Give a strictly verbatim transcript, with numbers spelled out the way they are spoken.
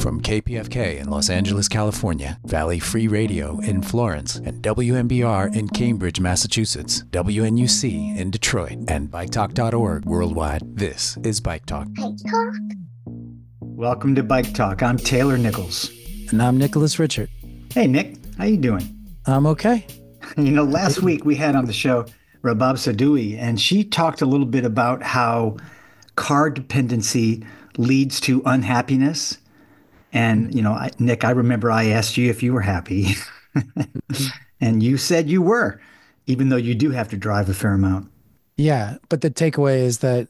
From K P F K in Los Angeles, California, Valley Free Radio in Florence, and W M B R in Cambridge, Massachusetts, W N U C in Detroit, and bike talk dot org worldwide, this is Bike Talk. Bike Talk. Welcome to Bike Talk. I'm Taylor Nichols. And I'm Nicholas Richard. Hey, Nick. How you doing? I'm okay. You know, last week we had on the show Rabab Sadoui, and she talked a little bit about how car dependency leads to unhappiness. And, you know, I, Nick, I remember I asked you if you were happy. And you said you were, even though you do have to drive a fair amount. Yeah, but the takeaway is that